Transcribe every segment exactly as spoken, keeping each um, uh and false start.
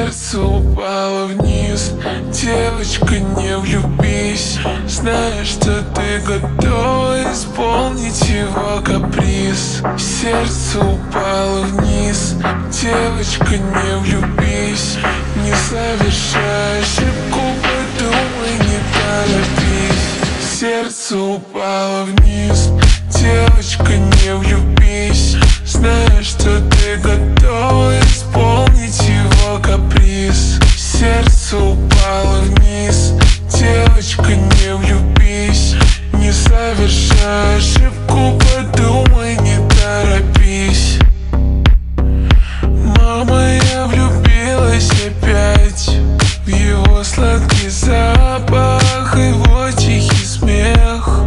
Сердце упало вниз. Девочка, не влюбись, зная, что ты готова исполнить его каприз. Сердце упало вниз. Девочка, не влюбись, не совершай ошибку, подумай, не торопись. Сердце упало вниз. Девочка, не влюбись, зная, что ты готова исполнить его каприз. Сердце упало вниз. Девочка, не влюбись, не совершай ошибку, подумай, не торопись. Мама, я влюбилась опять в его сладкий запах, его тихий смех.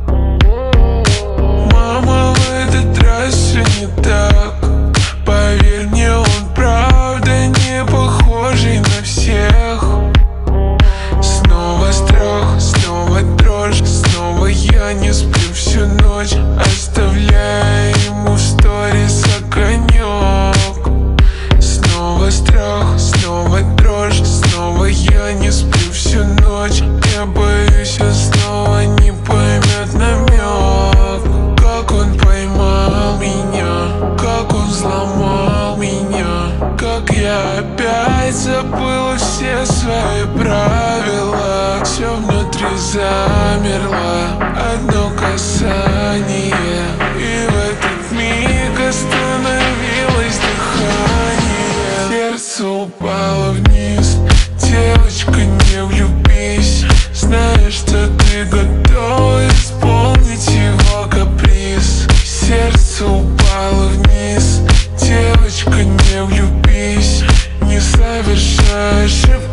Мама, в этот раз все не так. Поверь мне, он правда не похожий на всех. Снова страх, снова дрожь, снова я не сплю всю ночь, оставляя ему в сторис огонек. Снова страх, снова дрожь, снова я не сплю всю ночь. Я боюсь, он снова не поймет намек. Как он поймал меня, как он взломал меня, как я опять забыл все свои правила. Все внутри замерло, одно касание, и в этот миг остановилось дыхание. Сердце упало вниз. Девочка, не влюбись, зная, что ты готова исполнить его каприз. Сердце упало вниз. Девочка, не влюбись, не совершай ошибку,